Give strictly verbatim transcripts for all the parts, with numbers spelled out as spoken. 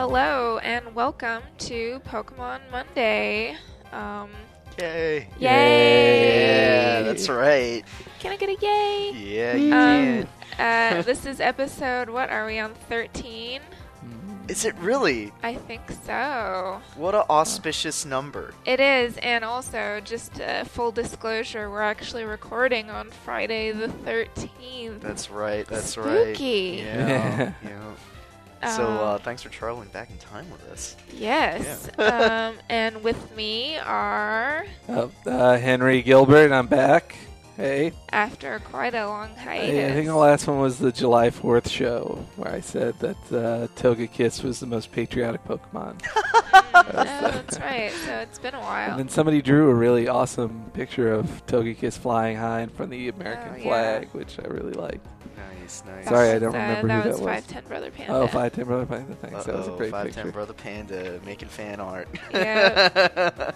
hello, and welcome to Pokemon Monday. Um, Yay. Yay! Yeah, that's right. Can I get a yay? Yeah, you Um, can. uh, this is episode, what are we on, thirteen? Is it really? I think so. What an auspicious number. It is, and also, just uh, full disclosure, we're actually recording on Friday the thirteenth. That's right, that's Spooky. right. Yeah, yeah. So, uh, Um, thanks for traveling back in time with us. Yes. um, and with me are, Uh, uh, Henry Gilbert, I'm back. Hey. after quite a long hiatus. Hey, I think the last one was the July fourth show where I said that uh, Togekiss was the most patriotic Pokemon. Mm, no, that's right. So it's been a while. And then somebody drew a really awesome picture of Togekiss flying high in front of the American Oh, yeah. flag, which I really liked. Nice, nice. Sorry, I was, don't uh, remember that who was that was. five ten Brother Panda. Oh, five ten Brother Panda, thanks. That was a Uh-oh, great five picture. ten Brother Panda making fan art. Yep.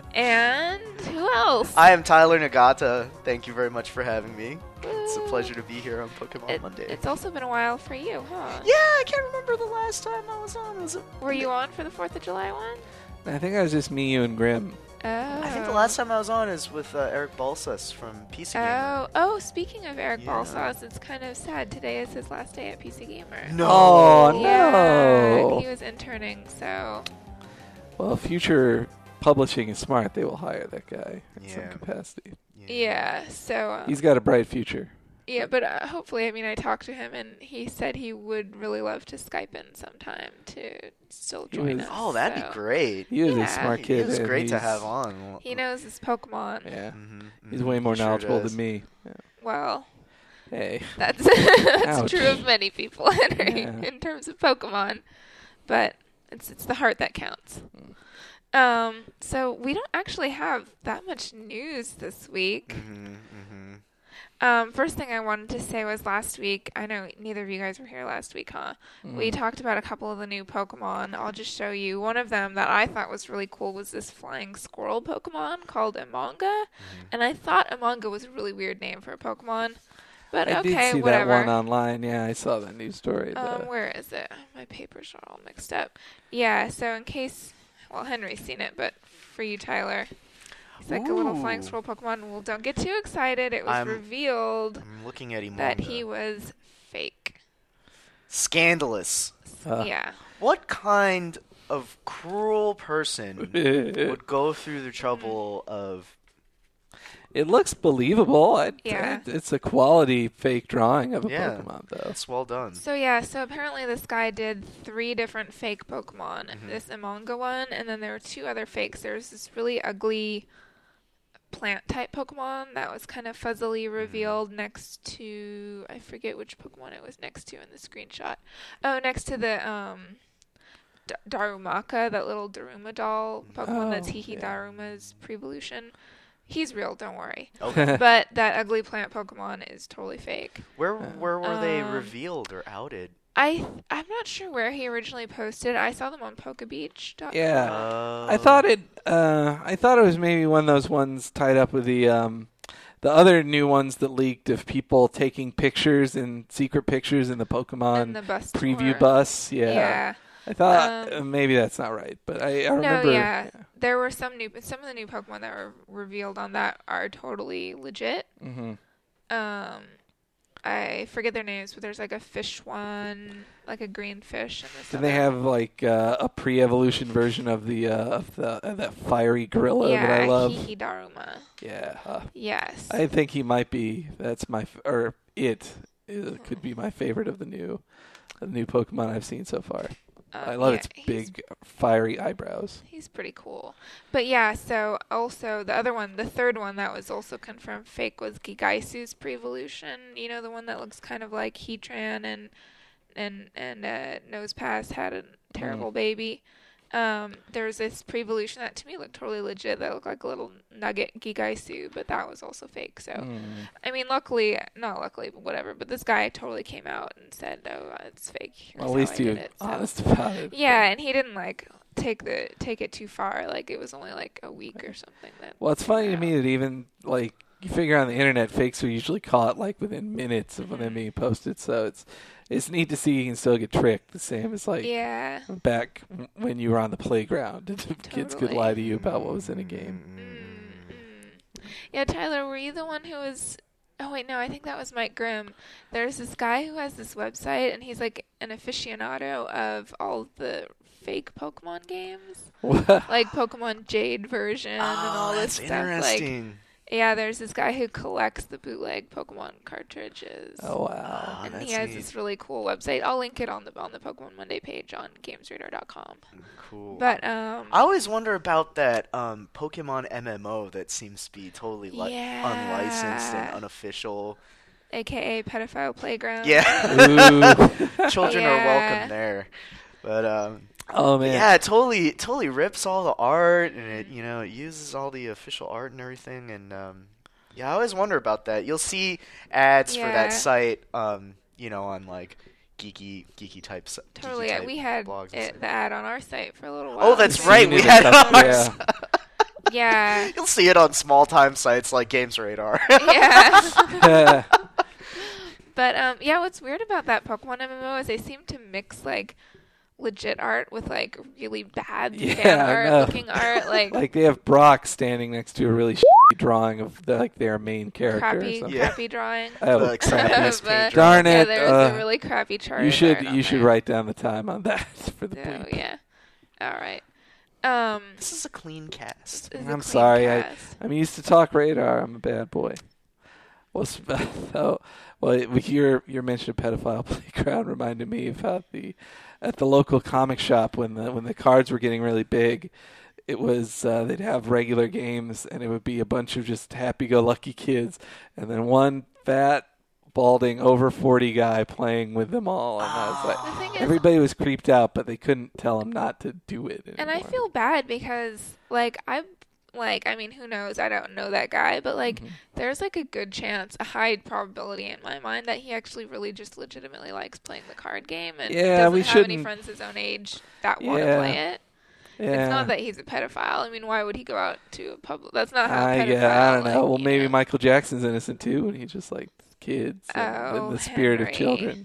And who else? I am Tyler Nagata. Thank you very much for having me. It's a pleasure to be here on Pokemon It- Monday. It's also been a while for you, huh? Yeah, I can't remember the last time I was on. Was it? Were you on for the fourth of July one? I think I was just me, you, and Grim. Oh. I think the last time I was on is with uh, Eric Balsas from P C Gamer. Oh, oh! Speaking of Eric Yeah. Balsas, it's kind of sad. Today is his last day at P C Gamer. No. Oh, Yeah, no. he was interning, so Well, future publishing is smart. They will hire that guy in some Yeah. capacity. yeah. So um, He's got a bright future. yeah, but uh, hopefully, I mean, I talked to him, and he said he would really love to Skype in sometime to still He join was- us. Oh, that'd so. be great. He is Yeah. a smart He kid. was and great to he's- have on. He knows his Pokemon. Yeah. Mm-hmm, He's mm-hmm. way more He sure knowledgeable does. than me. Yeah. Well, Hey. that's that's Ouch. true of many people, Henry, Yeah. in terms of Pokemon. But it's it's the heart that counts. Mm. Um, so we don't actually have that much news this week. Mm-hmm, mm-hmm. Um, first thing I wanted to say was last week, I know neither of you guys were here last week, huh? We Mm. talked about a couple of the new Pokemon. I'll just show you. One of them that I thought was really cool was this flying squirrel Pokemon called Amanga. Mm-hmm. And I thought Amanga was a really weird name for a Pokemon. But I okay, did see whatever. that one online. Yeah, I saw that news story. Um, the- where is it? My papers are all mixed up. Yeah, so in case, well, Henry's seen it, but for you, Tyler, he's like a little flying Ooh. squirrel Pokemon. Well, don't get too excited. It was I'm- revealed I'm looking at him. that he was fake. Scandalous. Uh. Yeah. What kind of cruel person would go through the trouble of? It looks believable. I, Yeah. I- it's a quality fake drawing of a Yeah. Pokemon, though. That's well done. So yeah, so apparently this guy did three different fake Pokemon. Mhm. This Amanga one, and then there were two other fakes. There was this really ugly plant type Pokemon that was kind of fuzzily revealed next to, I forget which Pokemon it was next to in the screenshot. Oh, next to the um D- Darumaka, that little Daruma doll Pokemon that's Oh, Hihi yeah. Daruma's pre-evolution. He's real, don't worry. Okay. But that ugly plant Pokemon is totally fake. Where where were they Um, revealed or outed? I I'm not sure where he originally posted. I saw them on Pokebeach. Yeah. Uh, I thought it. Uh, I thought it was maybe one of those ones tied up with the um, the other new ones that leaked of people taking pictures and secret pictures in the Pokemon in the bus preview tour. bus. Yeah. Yeah. I thought Um, uh, maybe that's not right, but I, I No, remember. yeah. There were some new some of the new Pokemon that were revealed on that are totally legit. hmm Um I forget their names, but there's like a fish one, like a green fish, and this Did they other- have like uh, a pre-evolution version of the uh, of the uh, that fiery gorilla yeah, that I love? Hihi Daruma. Yeah. Uh, Yes. I think he might be. That's my f- or it, it could be my favorite of the new, the new Pokemon I've seen so far. Um, I love yeah, its he's big fiery eyebrows. He's pretty cool. But yeah, so also the other one, the third one that was also confirmed fake was Gigaisu's pre-evolution. You know, the one that looks kind of like Heatran and and and uh, Nosepass had a terrible baby. Um, there was this pre-evolution that to me looked totally legit. That looked like a little nugget Gigaisu, but that was also fake. So, Mm. I mean, luckily, not luckily, but whatever. But this guy totally came out and said, "No, it's fake." Here's Well, at how least I he did was it. So- honest about it. yeah, and he didn't like take the take it too far. Like it was only like a week or something. That Well, it's funny to came me out. that even like you figure on the internet, fakes are usually caught like within minutes of when they're being posted. So it's it's neat to see you can still get tricked. The same as like Yeah. back when you were on the playground. Kids could Totally. lie to you about what was in a game. Mm-mm. Yeah, Tyler, were you the one who was... Oh, wait, no, I think that was Mike Grimm. There's this guy who has this website, and he's like an aficionado of all the fake Pokemon games. Like Pokemon Jade version and all Oh, this that's stuff. Like, interesting. yeah, there's this guy who collects the bootleg Pokemon cartridges. Oh wow! Oh, And that's he has neat. this really cool website. I'll link it on the on the Pokemon Monday page on games radar dot com. Cool. But um I always wonder about that um, Pokemon M M O that seems to be totally li- Yeah. unlicensed and unofficial. aka Pedophile Playground. Yeah, Ooh. children are Yeah. welcome there. But um, Oh man! yeah, it totally it totally rips all the art and it you know it uses all the official art and everything. And um, yeah, I always wonder about that. You'll see ads for Yeah. that site, um, you know, on like geeky geeky type s- geeky Totally. type We had blogs and it, stuff. the ad on our site for a little while. Oh, that's I've right. seen We it a had it couple- on our yeah. site. Yeah. You'll see it on small time sites like Games Radar. Yeah. But um yeah, what's weird about that Pokemon M M O is they seem to mix like legit art with like really bad Yeah, fan I art know. looking art, like, Like they have Brock standing next to a really shitty drawing of the, like their main character. or crappy something. Yeah. crappy drawing. Oh, Like crap. Japanese Of, paint uh, drawing. Darn Yeah, it! there's uh, a really crappy chart. you should art on you should there. write down the time on that for the Oh bleep. yeah. All right. Um This is a clean cast. this is a I'm clean sorry, I- cast. I'm used to talk radar. I'm a bad boy. Well, sp- oh, well, with your your mention of pedophile playground reminded me of how the at the local comic shop when the when the cards were getting really big, it was uh, they'd have regular games and it would be a bunch of just happy-go-lucky kids, and then one fat, balding, over forty guy playing with them all, and I was like, The thing is, everybody was creeped out, but they couldn't tell him not to do it anymore. and I feel bad because, like, I, like, I mean, who knows? I don't know that guy, but like, Mhm. there's like a good chance, a high probability in my mind that he actually really just legitimately likes playing the card game and Yeah, doesn't we have any shouldn't- friends his own age that want to Yeah. play it. Yeah. It's not that he's a pedophile. I mean, why would he go out to a public? That's not how a I, pedophile. yeah, I don't like, know. Well, you maybe know. Michael Jackson's innocent too, and he just liked kids and, Oh, and the spirit Henry. of children.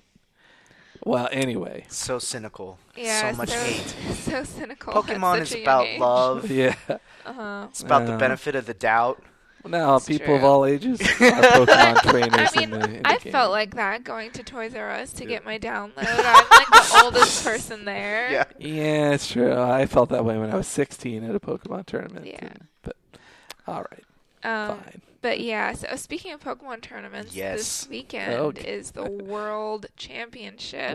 Well, anyway, So cynical. Yeah, so much so, hate. so cynical. Pokemon at is such a young about age. love. yeah. Uh-huh. It's about Yeah. the benefit of the doubt. Now, It's people of true. all ages are Pokemon trainers I mean, in the, in the I game. felt like that going to Toys R Us to Yeah. get my download. I'm like the oldest person there. Yeah. Yeah, it's true. I felt that way when I was sixteen at a Pokemon tournament. Yeah. and- but all right, Um, fine. but yeah, so speaking of Pokemon tournaments, Yes. this weekend Okay. is the World Championships.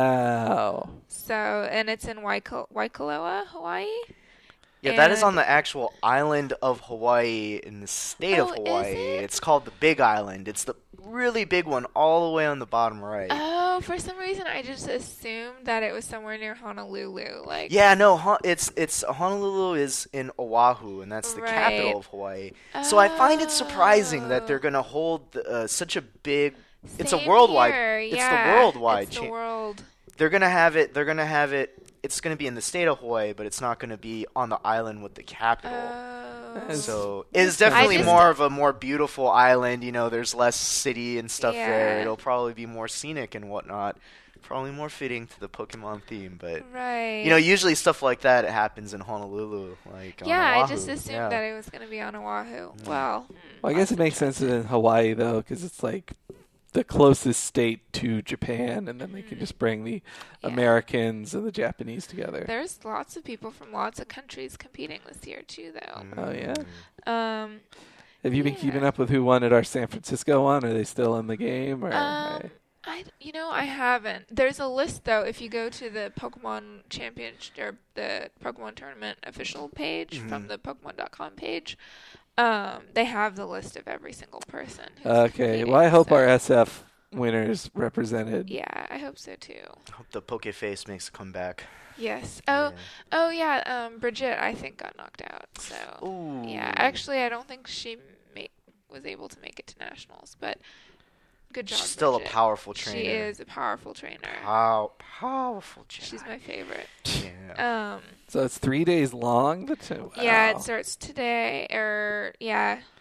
Wow. So, and it's in Waikol- Waikoloa, Hawaii. Yeah, that is And- on the actual island of Hawaii in the state Oh, of is Hawaii. it? It's called the Big Island. It's the really big one all the way on the bottom right. Oh, for some reason I just assumed that it was somewhere near Honolulu. Like, Yeah, no, Hon- it's it's Honolulu is in Oahu, and that's the Right. capital of Hawaii. So I find it surprising that they're Oh. going to hold uh, such a big. It's a Same worldwide- here, it's the yeah, worldwide It's the cha- world. They're going to have it. They're going to have it. It's going to be in the state of Hawaii, but it's not going to be on the island with the capital. Oh. So it's I definitely just- more of a more beautiful island. You know, there's less city and stuff there. Yeah. It'll probably be more scenic and whatnot. Probably more fitting to the Pokemon theme. But Right. you know, usually stuff like that it happens in Honolulu, like on yeah, I Oahu. just assumed Yeah. that it was going to be on Oahu. Mm. Well, hmm, Well, I guess it that's makes sense in Hawaii though, because it's like the closest state to Japan, and then they can just bring the Yeah. Americans and the Japanese together. There's lots of people from lots of countries competing this year too, though. Oh, yeah? Mm. Um, Have you been Yeah. keeping up with who won at our San Francisco one? Are they still in the game? Or Um, I, you know, I haven't. There's a list though. If you go to the Pokemon Championship or the Pokemon Tournament official page from Mhm. the Pokemon dot com page, um, they have the list of every single person. Who's okay. competing, Well, I hope so- our S F winners represented. Yeah, I hope so too. I hope the Pokeface makes a comeback. Yes. Oh, oh yeah. Um, Bridget, I think got knocked out. So Yeah. Ooh. yeah, actually, I don't think she ma- was able to make it to nationals, but good job. She's still Bridget. a powerful trainer. She is a powerful trainer. Pow- powerful trainer. She's my favorite. Yeah. Um, So it's three days long. The t- wow. yeah, it starts today, or yeah,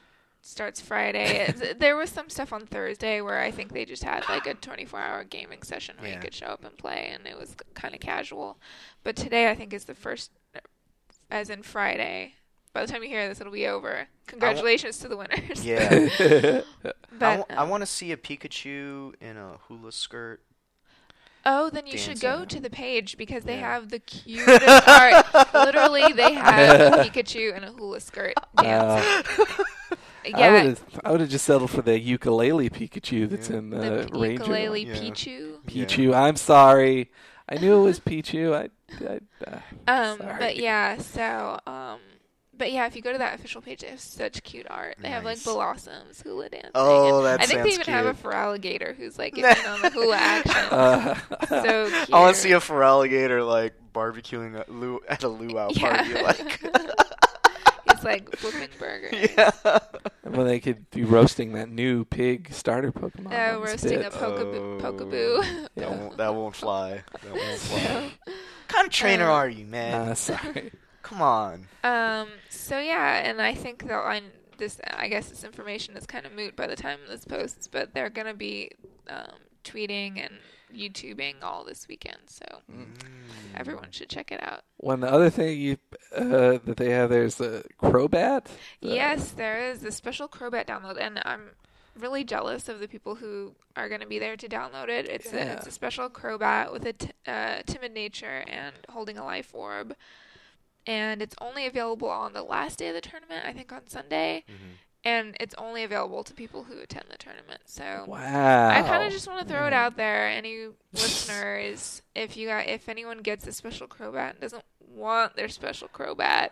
starts Friday. It's, there was some stuff on Thursday where I think they just had like a twenty-four hour gaming session where Yeah. you could show up and play, and it was kind of casual. But today I think is the first, as in Friday. By the time you hear this, it'll be over. Congratulations to the winners. Yeah. But, I um, want to see a Pikachu in a hula skirt. Oh, then you should go dancing. to the page because they Yeah. have the cutest art. Literally, they have Pikachu in a hula skirt dancing. I yeah, would have I would have just settled for the ukulele Pikachu that's Yeah. in the, the p- Ranger. ukulele Yeah. Pichu. Pichu. I'm sorry. I knew it was Pichu. I, I uh, Um, sorry. but yeah, so um, but yeah, if you go to that official page, they have such cute art. They have like Nice. blossoms, hula dancing. Oh, and that I think they sounds even have a cute. Feraligator who's like getting on the hula action. Uh, So cute. I want to see a Feraligator like barbecuing at, lu- at a luau Yeah. party. Like, He's like flipping burgers. yeah. when they could be roasting that new pig starter Pokemon. Oh, on the roasting spit. a pokaboo. Oh. pokaboo. That, Yeah. won't, that won't fly. That won't fly. So, What kind of trainer Uh, are you, man? Uh, sorry. Come on. um, so yeah, and I think that I this I guess this information is kind of moot by the time this posts, but they're gonna be um, tweeting and YouTubing all this weekend, so Mm. everyone should check it out. When the other thing you uh, that they have there's a Crobat. The- Yes, there is a special Crobat download, and I'm really jealous of the people who are going to be there to download it. It's Yeah. a it's a special Crobat with a t- uh, timid nature and holding a life orb, and it's only available on the last day of the tournament, I think on Sunday, Mhm. and it's only available to people who attend the tournament. So Wow. I kind of just want to throw it Man. out there. Any listeners, if you got, if anyone gets a special Crobat and doesn't want their special Crobat,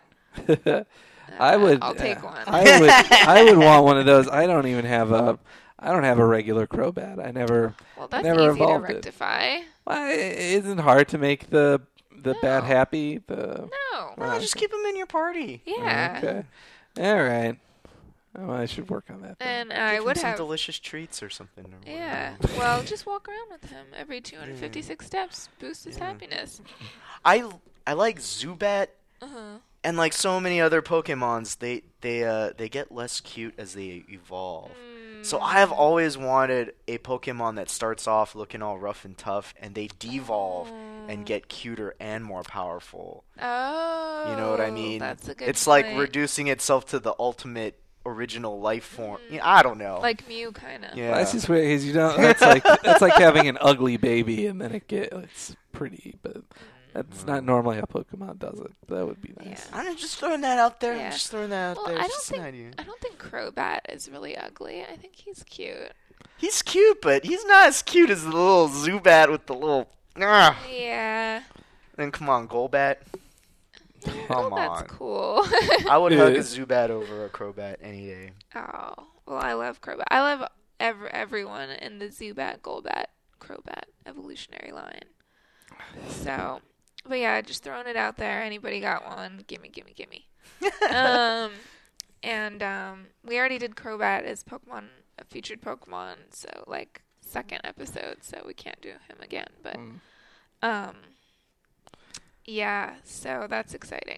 I uh, would. I'll take uh, one. I would. I would want one of those. I don't even have a. I don't have a regular Crobat. I never. Well, that's never easy to evolved it. rectify. Well, it isn't hard to make the the bat No. happy. The No. No, Right. just keep them in your party. Yeah. Okay. All right. Oh, I should work on that. then. And I Give him would some have. delicious treats or something. Or Yeah. whatever. Well, just walk around with him every two hundred fifty-six steps. Boost his Yeah. happiness. I I like Zubat Uh-huh. and like so many other Pokemons. They they uh they get less cute as they evolve. So I have always wanted a Pokemon that starts off looking all rough and tough, and they devolve and get cuter and more powerful. Oh. You know what I mean? That's a good It's like point. reducing itself to the ultimate original life form. Yeah, I don't know. Like Mew, kind of. yeah. That's just weird because you don't. That's like that's like having an ugly baby and then it get it's pretty, but that's not normally how Pokemon does it. That would be nice. Yeah. I'm just throwing that out there. Yeah. I'm just throwing that out Well, there. I It's don't just think an idea. I don't think Crobat is really ugly. I think he's cute. He's cute, but he's not as cute as the little Zubat with the little. Ah. Yeah. Then come on, Golbat. Come Oh, that's on. cool. I would hug a Zubat over a Crobat any day. Oh, well, I love Crobat. I love ev- everyone in the Zubat, Golbat, Crobat evolutionary line. So, but yeah, just throwing it out there. Anybody got one? Gimme, gimme, gimme. um, and um, we already did Crobat as Pokemon, a featured Pokemon, so like second episode, so we can't do him again. But Mm. um, yeah, so that's exciting.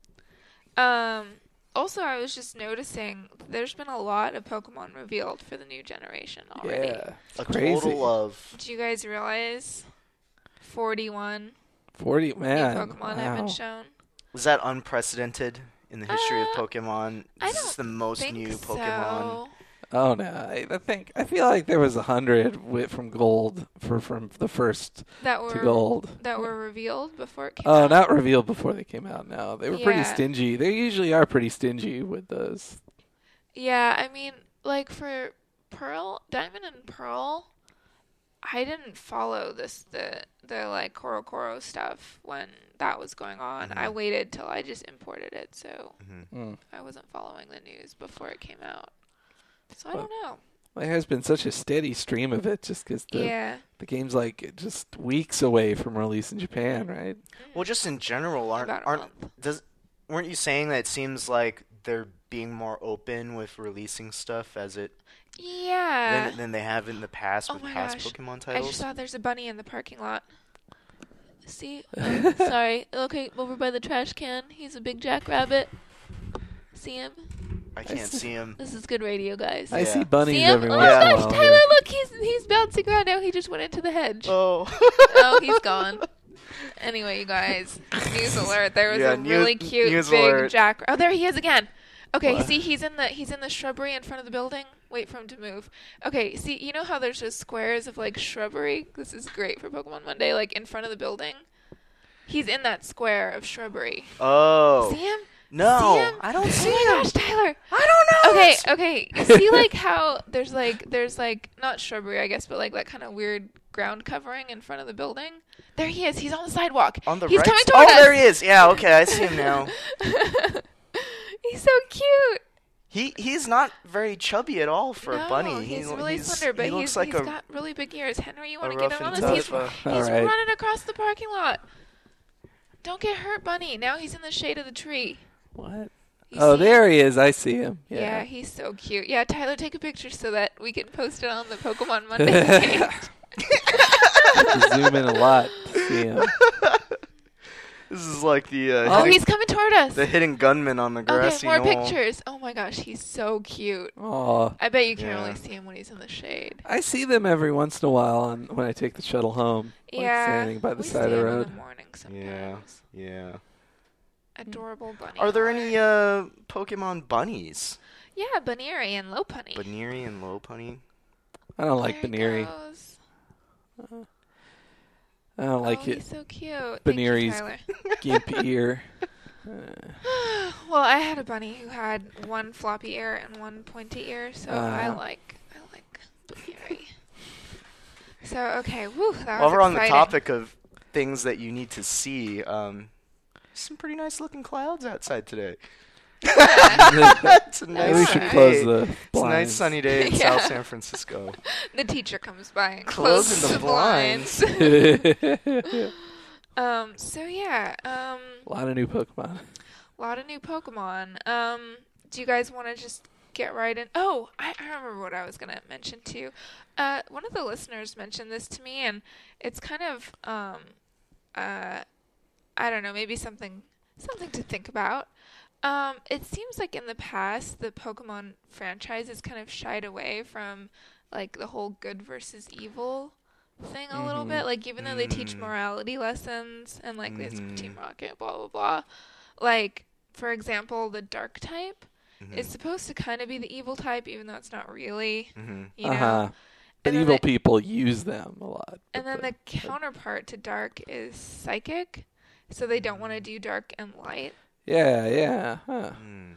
Um. Also, I was just noticing there's been a lot of Pokemon revealed for the new generation already. Yeah, A crazy. total of. Do you guys realize forty-one Forty man. new Pokemon have wow. been shown? Was that unprecedented in the history Uh, of Pokemon? I Is this don't the most Think new so. Pokemon? Oh no, I, I think I feel like there was a hundred wi- from gold for from the first That to were gold. that were revealed before it came Oh, out. not revealed before they came out. No, they were pretty Yeah. stingy. They usually are pretty stingy with those. Yeah, I mean, like for Pearl, Diamond and Pearl, I didn't follow this the the like Koro Koro stuff when that was going on. I Mhm. waited till I just imported it, so Mm. I wasn't following the news before it came out. So I Well, don't know. There has been such a steady stream of it, just because the Yeah. the game's like just weeks away from release in Japan, right? Well, just in general, aren't About a aren't month. does weren't you saying that it seems like they're being more open with releasing stuff as it Yeah. than, than they have in the past Oh with my past gosh. Pokemon I titles? just saw there's a bunny in the parking lot. See? Oh, sorry. Okay, over by the trash can. He's a big jackrabbit. See him? I can't see him. This is good radio, guys. I Yeah. see bunnies See him? every Oh once Yeah. in a gosh, while. Tyler, look, he's he's bouncing around now. He just went into the hedge. Oh. Oh, he's gone. Anyway, you guys, news alert. There was Yeah, a news- really cute news big alert. jack. Oh, there he is again. Okay, What? see, he's in the he's in the shrubbery in front of the building. Wait for him to move. Okay, see, you know how there's just squares of like shrubbery? This is great for Pokemon Monday, like in front of the building. He's in that square of shrubbery. Oh. See him? No, See him? I don't see Oh my him. gosh, Tyler. I don't know. Okay, It's- okay. You see, like how there's like there's like not shrubbery, I guess, but like that kind of weird ground covering in front of the building. There he is. He's on the sidewalk. On the He's right. coming s- toward oh, us. there he is. Yeah. Okay, I see him now. He's so cute. He he's not very chubby at all for no, a bunny. he's he, really he's, slender, but he looks he's, like he's a got really big ears. Henry, you a want to get rough in on and this? He's, tough, uh, he's All right. running across the parking lot. Don't get hurt, bunny. Now he's in the shade of the tree. What? You Oh, see there him? he is. I see him. Yeah. Yeah. he's so cute. Yeah, Tyler, take a picture so that we can post it on the Pokemon Monday page. Have to zoom in a lot to see him. This is like the uh, Oh, hidden, he's coming toward us. the hidden gunman on the Okay, grassy more knoll. pictures. Oh my gosh, he's so cute. Oh, I bet you can Yeah. only see him when he's in the shade. I see them every once in a while on, when I take the shuttle home. Like Yeah, standing by the we side see of the him road. in the morning sometimes. Yeah, yeah. Adorable bunny. Are there heart. any uh Pokemon bunnies? Yeah, Baneri and Lopunny. Baneri and Lopunny? I don't like There he Baneri. goes. I don't like oh, it. he's so cute. Baneri's- Thank Gimp ear. Uh, you, well, I had a bunny who had one floppy ear and one pointy ear, so I Uh. like I like Baneri. So okay, woo, that While was we're on the exciting. topic of things that you need to see, um, some pretty nice looking clouds outside today. It's a nice Maybe we Nice should day. close the It's a nice blinds. sunny day in Yeah. South San Francisco. The teacher comes by and Closing closes the the blinds. A um. So yeah. Um. lot of new Pokemon. A lot of new Pokemon. Um. Do you guys want to just get right in? Oh, I, I remember what I was gonna mention too. Uh, one of the listeners mentioned this to me, and it's kind of um, uh, I don't know, maybe something something to think about. Um, it seems like in the past the Pokemon franchise has kind of shied away from like the whole good versus evil thing a little Mhm. bit. Like even though they teach Mm. morality lessons and like this Mhm. Team Rocket, blah blah blah. Like for example, the Dark type Mhm. is supposed to kind of be the evil type, even though it's not really. Mhm. You know. Uh-huh. But And then evil the- people use them a lot. And then but the counterpart to Dark is Psychic, so they don't want to do Dark and Light. Yeah, yeah. Huh. Mm.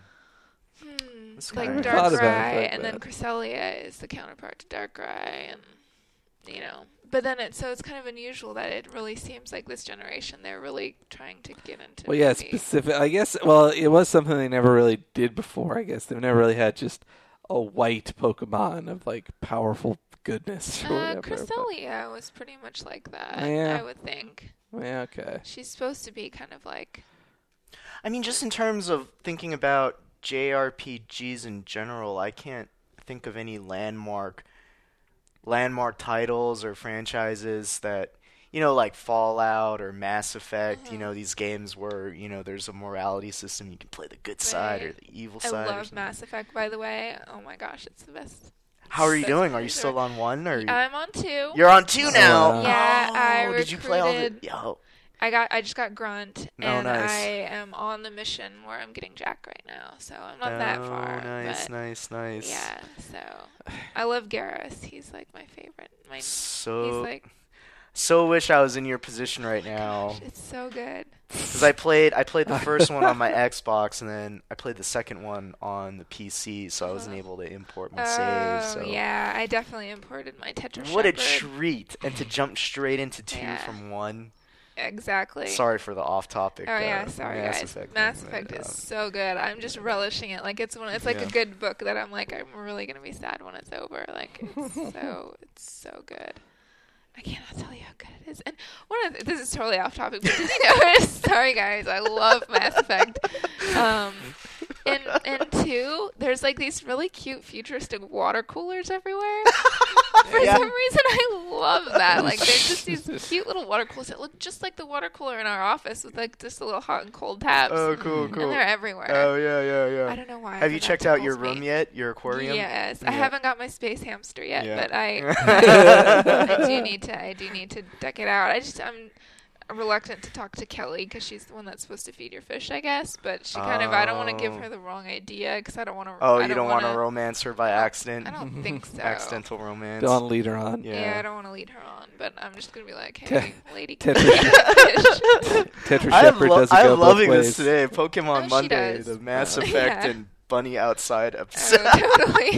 Hmm. That's kinda Like weird. Dark Thought about it Rai, like and then that. Cresselia is the counterpart to Dark Rai, and you know. But then it so it's kind of unusual that it really seems like this generation they're really trying to get into. Well, yeah, maybe- specific. I guess. Well, it was something they never really did before. I guess they've never really had just a white Pokemon of like powerful goodness or Uh, whatever. but- Cresselia was pretty much like that. Yeah. I would think Yeah. Okay. she's supposed to be kind of like. I mean, just in terms of thinking about J R P Gs in general, I can't think of any landmark landmark titles or franchises that, you know, like Fallout or Mass Effect, you Mhm. know, these games where, you know, there's a morality system, you can play the good side or Right. the evil I side. or love something. Mass Effect, by the way. Oh my gosh, it's the best. How are you Best doing? Are you pleasure. still on one or you... I'm on two. You're on two Oh, now? wow. Yeah, I Oh, did you play all the recruited- Yo. I got. I just got Grunt, Oh, and nice. I am on the mission where I'm getting Jack right now. So I'm not that Oh, far. nice, but nice, nice. yeah. So I love Garrus. He's like my favorite. My, he's So like. so wish I was in your position right oh my now. gosh, it's so good. Because I played, I played the first one on my Xbox, and then I played the second one on the P C, so I wasn't Uh-huh. able to import my Oh save. So yeah, I definitely imported my Tetra what a Shepherd. treat! And to jump straight into two Yeah. from one. Exactly. Sorry for the off-topic. Oh yeah, uh, sorry Mass guys. Effect Mass thing, Effect but, is um, so good. I'm just relishing it. Like it's one. It's like Yeah. a good book that I'm like I'm really gonna be sad when it's over. Like it's so it's so good. I cannot tell you how good it is. And one of the, this is totally off topic, but did you notice? Sorry guys, I love Mass Effect. Um, in in two, there's like these really cute futuristic water coolers everywhere. For Yeah. some reason, I love that. Like, there's just these cute little water coolers that look just like the water cooler in our office with like just a little hot and cold tabs. Oh, cool, cool. And they're everywhere. Oh, yeah, yeah, yeah. I don't know why. Have you but that checked out your tickles room me. yet? Your aquarium? Yes, I Yeah. haven't got my space hamster yet, Yeah. but I, I do need to. I do need to deck it out. I just I'm reluctant to talk to Kelly because she's the one that's supposed to feed your fish, I guess. But she kind of I don't want to give Oh. her the wrong idea because I don't want to. Oh, I you don't want wanna, to romance her by accident? I don't think so. Accidental romance. Don't lead her on. Yeah. Yeah, I don't want to lead her on, but I'm just gonna be like, Te- hey, lady, Tetris- can you feed the fish? Tetra I am, Shepherd lo- doesn't I go am both loving ways. this today. Pokemon Oh, she Monday, does. the Mass Uh, Effect yeah. and Bunny Outside episode. Oh, totally.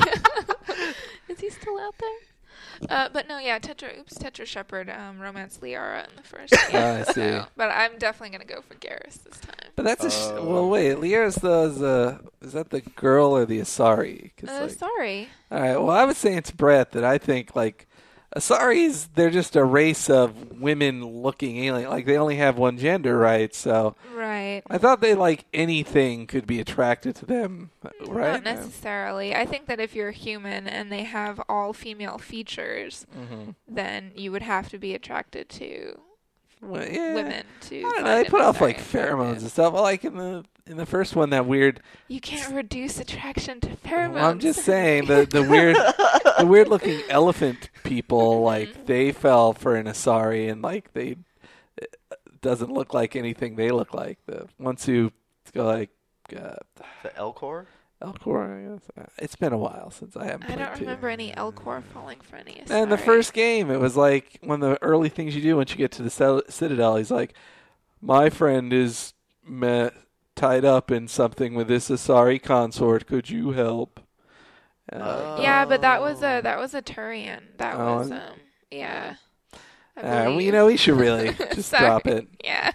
Is he still out there? Uh, but no, yeah, Tetra, oops, Tetra Shepherd, um, romance Liara in the first game. Ah, I see. So, but I'm definitely gonna go for Garrus this time. But that's a sh- Oh. well. Wait, Liara's the is, uh, is that the girl or the Asari? 'Cause, Uh, like, sorry. all right. Well, I was saying to Brett that I think like Asaris, they're just a race of women-looking alien. Like they only have one gender, right? So Right. I thought they like anything could be attracted to them, right? Not necessarily. I think that if you're human and they have all female features, Mm-hmm. then you would have to be attracted to Well, yeah. women to. I don't know. find They it put off very like pheromones attractive. and stuff. Like in the in the first one, that weird. You can't reduce attraction to pheromones. Well, I'm just saying the the weird the weird looking elephant people, like they fell for an Asari, and like they it doesn't look like anything they look like. The ones who go like uh, The Elcor? Elcor, I guess. Uh, It's been a while since I haven't. I played don't two. remember any Elcor falling for any. And the Asari. first game, it was like one of the early things you do once you get to the cel- Citadel. He's like, "My friend is me- tied up in something with this Asari consort. Could you help?" And I'm like, Oh. Yeah, but that was a that was a Turian. That Oh, was is it? um yeah. I "All right, well, you believe. know, we should really just Sorry. drop it." Yeah.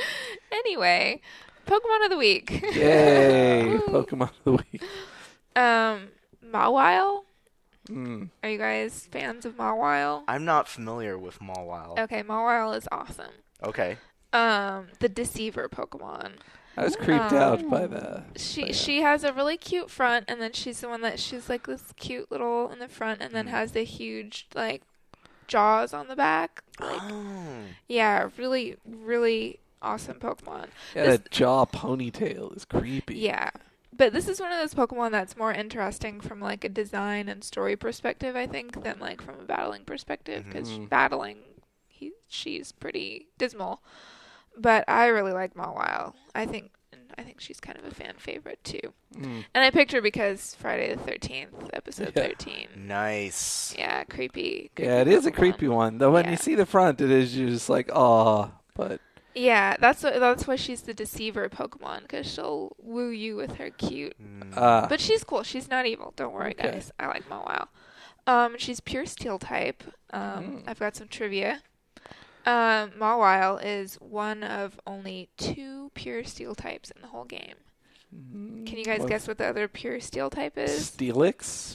Anyway, Pokemon of the week. Yay! Woo. Pokemon of the week. Um, Mawile. Mm. Are you guys fans of Mawile? I'm not familiar with Mawile. Okay, Mawile is awesome. Okay. Um, the Deceiver Pokemon. I was creeped Um, out by the. She by she has a really cute front, and then she's the one that she's like this cute little in the front, and then Mm. has the huge like jaws on the back. Like Oh. yeah, really really awesome Pokemon. Yeah, this- that jaw ponytail is creepy. Yeah. But this is one of those Pokemon that's more interesting from like a design and story perspective, I think, than like from a battling perspective. Because Mhm. battling, he she's pretty dismal. But I really like Mawile. I think I think she's kind of a fan favorite too. Mm. And I picked her because Friday the thirteenth, episode Yeah. thirteen. Nice. Yeah, creepy. creepy Yeah, it is a Pokemon. creepy one. Though when Yeah. you see the front, it is just like, aw. But Yeah, that's what, that's why she's the deceiver Pokemon, because she'll woo you with her cute. Mm. uh, But she's cool. She's not evil. Don't worry, Okay. guys. I like Mawile. Um, she's pure steel type. Um, Mm. I've got some trivia. Um, Mawile is one of only two pure steel types in the whole game. Can you guys what- guess what the other pure steel type is? Steelix?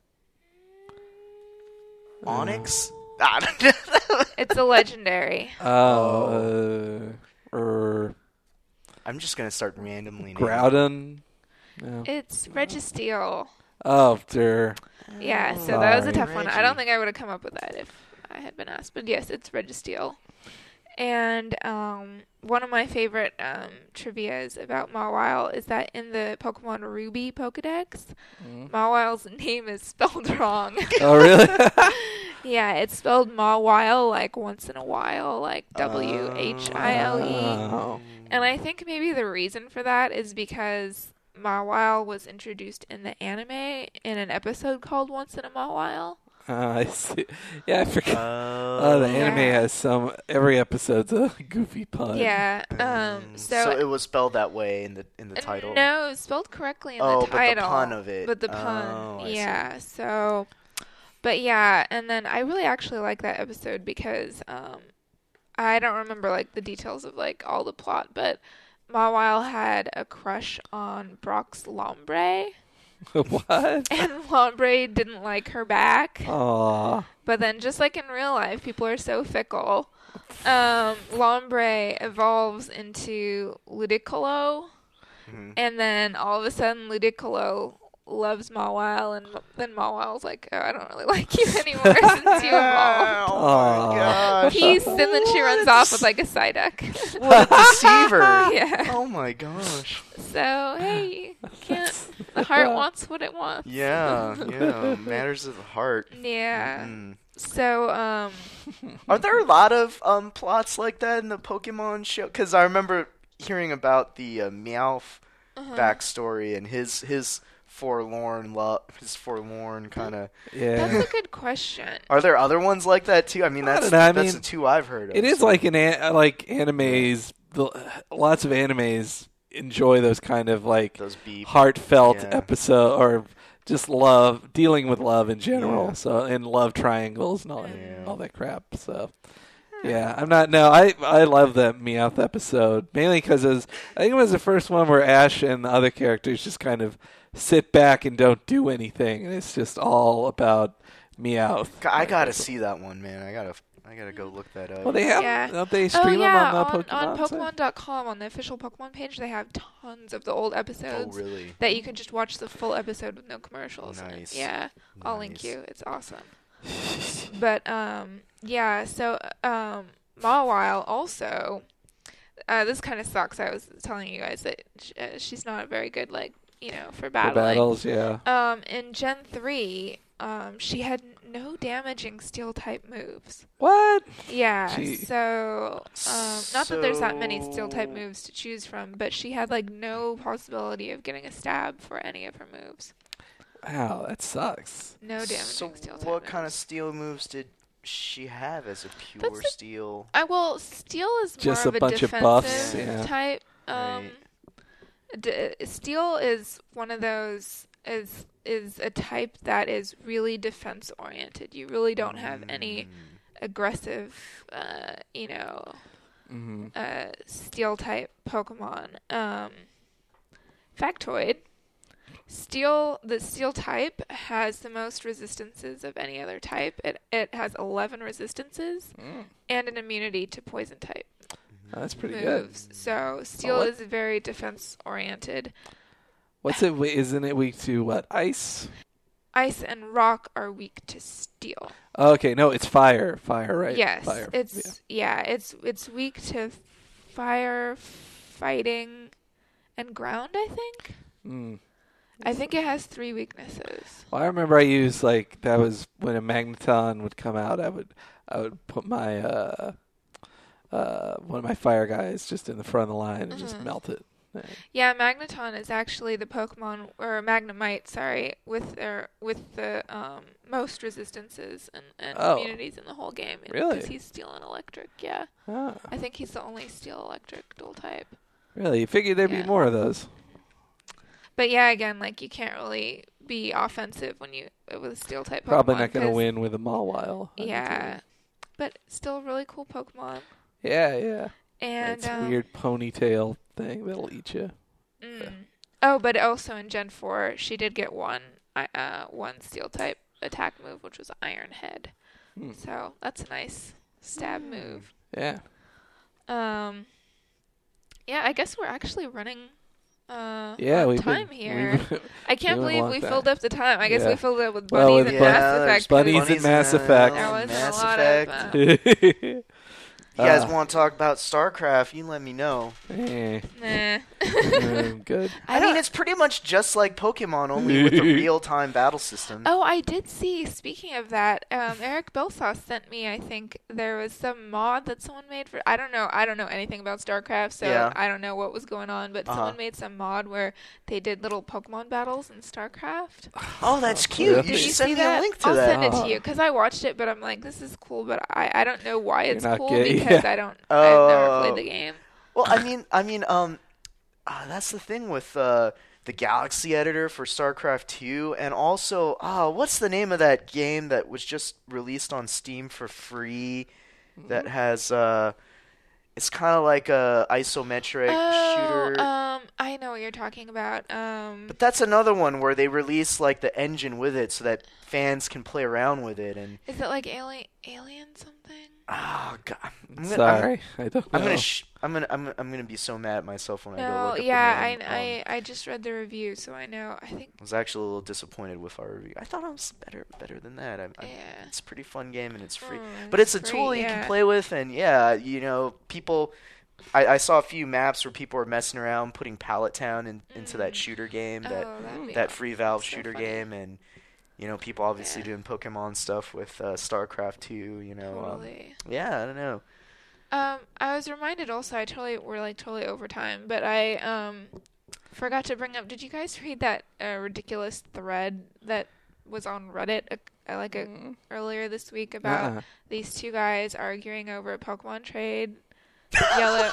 Onyx? It's a legendary. Oh, uh, or I'm just gonna start randomly naming. Groudon? No. It's Registeel. Oh, der. Yeah, so that was a Sorry. tough one. I Reggie. don't think I would have come up with that if I had been asked. But yes, it's Registeel. And um, one of my favorite um, trivias about Mawile is that in the Pokemon Ruby Pokedex, Mm. Mawile's name is spelled wrong. Oh, really? Yeah, it's spelled Mawile, like once in a while, like W H I L E. Oh. And I think maybe the reason for that is because Mawile was introduced in the anime in an episode called Once in a Mawile. Uh, I see. Yeah, I forgot. Oh, Oh, the anime Yeah. has some. Every episode's a goofy pun. Yeah. Um. Mm, So, it was spelled that way in the in the title. no, it's spelled correctly in Oh, the but the title. pun of it. But the Oh, pun, I see. yeah. So, but yeah, and then I really actually like that episode because um, I don't remember like the details of like all the plot, but Mawile had a crush on Brock's Lombre, What? and Lombre didn't like her back. Aw. But then, just like in real life, people are so fickle. Um, Lombre evolves into Ludicolo, Mhm. and then all of a sudden Ludicolo loves Mawile, and then Mawile's like, oh, I don't really like you anymore since you evolved. Oh my gosh. Peace, and then she runs off with like a Psyduck. What a deceiver. Yeah. Oh my gosh. So hey, you can't. The heart wants what it wants. Yeah, yeah. Matters of the heart. Yeah. Mm. So um, Are there a lot of um plots like that in the Pokemon show? Because I remember hearing about the uh, Meowth uh-huh. backstory and his his forlorn love, his forlorn kind of. Yeah. That's a good question. Are there other ones like that too? I mean, I that's don't know, I that's mean, the two I've heard of. It is so- like an a- like animes. The, lots of animes enjoy those kind of like those beep. heartfelt Yeah. episode or just love, dealing with love in general. Yeah. So and love triangles and all that, Yeah. all that crap. So yeah, I'm not. No, I I love that Meowth episode mainly because I think it was the first one where Ash and the other characters just kind of sit back and don't do anything, and it's just all about Meowth. I gotta see that one, man. I gotta I gotta go look that up. Well, they have. Yeah. Don't they Oh stream yeah, them on the on, Pokemon? on site? Pokemon dot com, on the official Pokemon page, they have tons of the old Oh, episodes really? that you can just watch the full episode with no commercials. in it. Nice. Yeah, I'll link Nice. you. It's awesome. But um, yeah. So um, Mawile also. Uh, this kind of sucks. I was telling you guys that sh- uh, she's not very good, like you know, for For battling. battles, yeah. Um, in Gen three, um, she had no damaging steel type moves. What? Yeah, Gee. so um, not that there's that many steel type So- moves to choose from, but she had like no possibility of getting a stab for any of her moves. Wow, that sucks. No damaging So steel type what moves. kind of steel moves did she have as a pure That's the- steel? I well, steel is Just more a of bunch of defensive buffs, yeah. type. Um, d- steel is one of those is is a type that is really defense oriented. You really don't have any Mm. aggressive, uh, you know, Mm-hmm. uh, steel type Pokemon. Um, factoid: Steel, the steel type has the most resistances of any other type. It it has eleven resistances Mm. and an immunity to poison type Oh, that's pretty good. moves. So steel what- is very defense oriented. What's it? wi- Isn't it weak to what? Ice? Ice and rock are weak to steel. Oh, okay, no, it's fire. Fire, right? Yes, Fire. it's yeah, it's it's weak to fire, fighting, and ground. I think. Yeah. Mm. I think it has three weaknesses. Well, I remember I used like that was when a Magneton would come out. I would I would put my uh uh one of my fire guys just in the front of the line and just Mhm. melt it. Yeah, Magneton is actually the Pokemon, or Magnemite, sorry, with their with the um, most resistances and, and Oh. immunities in the whole game. Really? Because he's steel and electric. Yeah, Ah, I think he's the only steel electric dual type. really? You figured there'd Yeah. be more of those. But yeah, again, like you can't really be offensive when you with a steel type. Pokemon Probably not going to 'cause- win with a Mawile. I think Yeah, it but still really cool Pokemon. is. Yeah, yeah. And It's a um, weird ponytail thing that'll eat you. Mm. Oh, but also in Gen four, she did get one uh one steel type attack move, which was Iron Head. Hmm. So that's a nice stab move. Yeah. Um, yeah, I guess we're actually running uh Yeah, on we've time been, here. we've- I can't we went a believe long we time. filled up the time. I guess Yeah. we filled it up with Well, bunnies with and bunnies- Mass there's Effect. bunnies because and Mass Effect. There wasn't Mass a lot Effect. of. Uh, You guys Ah. want to talk about StarCraft? You let me know. Eh, nah. um, good. I, mean, it's pretty much just like Pokemon, only with a real-time battle system. Oh, I did see, speaking of that, um, Eric Bilsos sent me, I think, there was some mod that someone made for, I don't know, I don't know anything about StarCraft, so Yeah. I don't know what was going on, but Uh-huh. someone made some mod where they did little Pokemon battles in StarCraft. Oh, that's cute. Did You Did should you send see me that? a link to I'll that. send it Oh. to you, because I watched it, but I'm like, this is cool, but I, I don't know why it's You're not cool, gay, because yeah. I don't, I've never Oh. played the game. Well, I mean, I mean, um, uh, that's the thing with uh, the Galaxy editor for StarCraft two, and also, ah, what's the name of that game that was just released on Steam for free? That has, uh, it's kind of like a isometric Oh, shooter. um, I know what you're talking about. Um, But that's another one where they release like the engine with it so that fans can play around with it. And is it like Alien, Alien something? oh god, I'm gonna, Sorry, I don't know. I'm gonna, sh- I'm gonna, I'm, I'm gonna be so mad at myself when I go No, look up yeah, the name. I, Um, I, I just read the review, so I know. I think, I was actually a little disappointed with our review. I thought I was better, better than that. I, I, yeah. It's a pretty fun game and it's free, Mm, but it's a free, tool you yeah. can play with, and yeah, you know, people. I, I saw a few maps where people were messing around putting Pallet Town in, into that Mm. shooter game, that Oh, that'd be that aw- free Valve so shooter funny. game, and you know, people obviously Yeah. doing Pokemon stuff with uh, StarCraft two. You know, um, Totally. yeah, I don't know. Um, I was reminded also. I totally we're like totally over time, but I um forgot to bring up. Did you guys read that uh, ridiculous thread that was on Reddit uh, uh, like a, Mm. earlier this week about Uh-uh. these two guys arguing over a Pokemon trade? Yellow.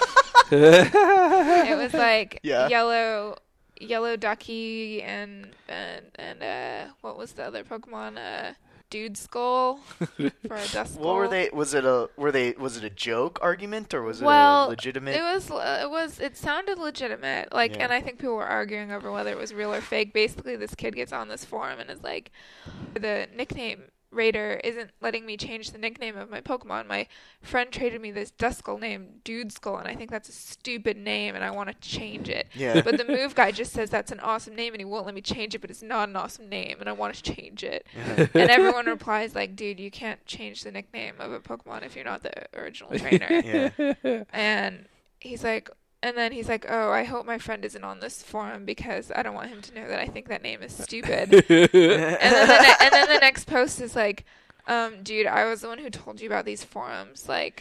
It was like Yeah. yellow, yellow ducky, and and and uh, what was the other Pokemon? Uh, Dude Skull for a Dust What were Skull. they? Was it a were they? Was it a joke argument or was it Well, a legitimate? It was. uh, It was. It sounded legitimate. Like, Yeah. and I think people were arguing over whether it was real or fake. Basically, this kid gets on this forum and is like, the nickname Raider isn't letting me change the nickname of my Pokemon. My friend traded me this Duskull named Dude Skull, and I think that's a stupid name, and I want to change it. Yeah. But the move guy just says that's an awesome name, and he won't let me change it, but it's not an awesome name, and I want to change it. Yeah. And everyone replies like, dude, you can't change the nickname of a Pokemon if you're not the original trainer. Yeah. And he's like, and then he's like, oh, I hope my friend isn't on this forum because I don't want him to know that I think that name is stupid. and, then the ne- and then the next post is like, um, dude, I was the one who told you about these forums. Like,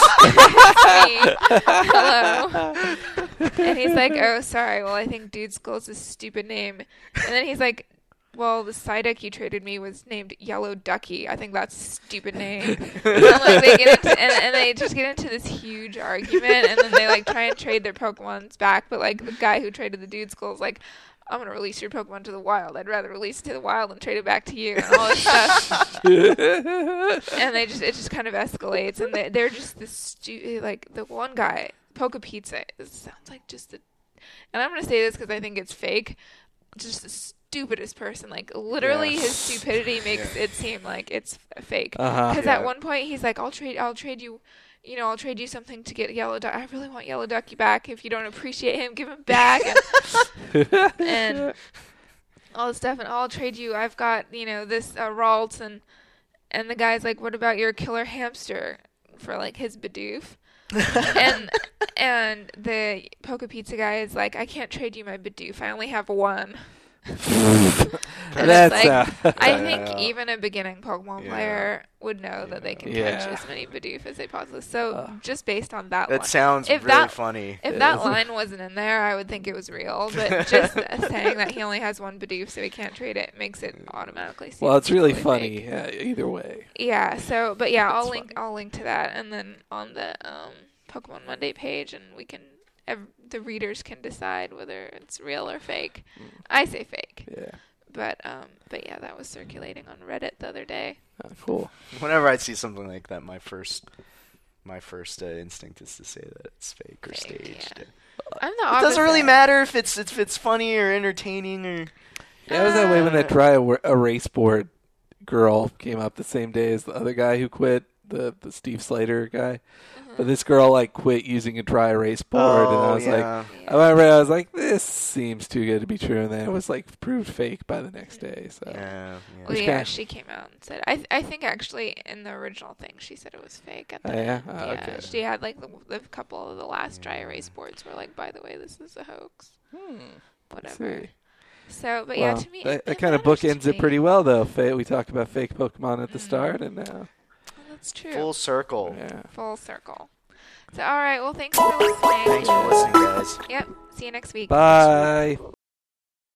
it's me. Hello. And he's like, oh, sorry. Well, I think Dude Skull is a stupid name. And then he's like, well, the Psyduck you traded me was named Yellow Ducky. I think that's a stupid name. And then, like, they get into, and, and they just get into this huge argument, and then they like try and trade their Pokemons back. But like the guy who traded the Dude Skull is like, I'm gonna release your Pokemon to the wild. I'd rather release it to the wild than trade it back to you, and all this stuff. And they just it just kind of escalates, and they they're just this stu- like the one guy, Poke Pizza. It sounds like just a, and I'm gonna say this because I think it's fake. Just the stupidest person. Like literally, Yeah. his stupidity makes Yeah. it seem like it's f- fake. Uh-huh. Because Yeah. at one point he's like, "I'll trade, I'll trade you, you know, I'll trade you something to get Yellow Duck. I really want Yellow Ducky back. If you don't appreciate him, give him back." And, and all this stuff, and I'll trade you. I've got, you know, this uh, Ralts, and and the guy's like, "What about your killer hamster for like his Bidoof?" and and the Poke Pizza guy is like, "I can't trade you my Bidoof. I only have one." And That's it's like, uh, I think Yeah. even a beginning Pokemon Yeah. player would know that they can Yeah. catch as many Bidoof as they possibly. So Uh. just based on that, That line, sounds If really that- funny. if It that is. line wasn't in there, I would think it was real. But just saying that he only has one Bidoof, so he can't trade it, makes it automatically seem well, it's really totally funny fake. uh, either way. Yeah. So, but yeah, I'll It's link. funny. I'll link to that, and then on the um, Pokemon Monday page, and we can. Ev- the readers can decide whether it's real or fake. Mm. I say fake, Yeah. but um, but yeah, that was circulating on Reddit the other day. Oh, cool. Whenever I see something like that, my first my first uh, instinct is to say that it's fake or Fake, staged. yeah. I'm the It opposite. doesn't really matter if it's if it's funny or entertaining or. Yeah, it was that way when that Uh, dry er- erase board girl came up the same day as the other guy who quit, the the Steve Slater guy. Mhm. But this girl like quit using a dry erase board, and I Oh, was like, yeah. I remember I was like, this seems too good to be true, and then it was like proved fake by the next day. So Yeah, yeah. Well, Which yeah, guy? she came out and said. I th- I think actually in the original thing she said it was fake. At the Oh, yeah? end. Oh, yeah. okay. She had like the, the couple of the last dry Yeah. erase boards were like, by the way, this is a hoax. hmm, Whatever. see. So, but yeah, Well, to me, that, it, that it kind of matters to bookends it me. pretty well, though. Fa- We talked about fake Pokemon at the Mhm. start, and now, Well, that's true. Full circle. yeah. Full circle. So, all right. Well, thanks for listening. Thanks for listening, guys. Yep. See you next week. Bye.